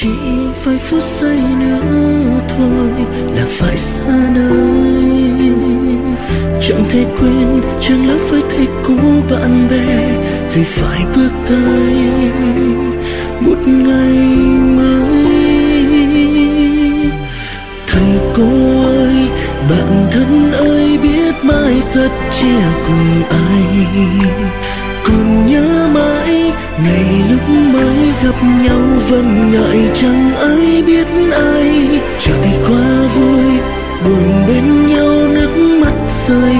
chỉ vài phút giây nữa thôi là phải xa nơi. Chẳng thể quên chẳng lỡ với thầy cũ bạn bè, vì phải bước tới một ngày mới. Thầy cô ơi, bạn thân ơi, biết mai rất chia cùng ai. Còn nhớ mãi ngày lúc mới gặp nhau, vẫn ngại chẳng ai biết ai. Trải qua vui buồn bên nhau, nước mắt rơi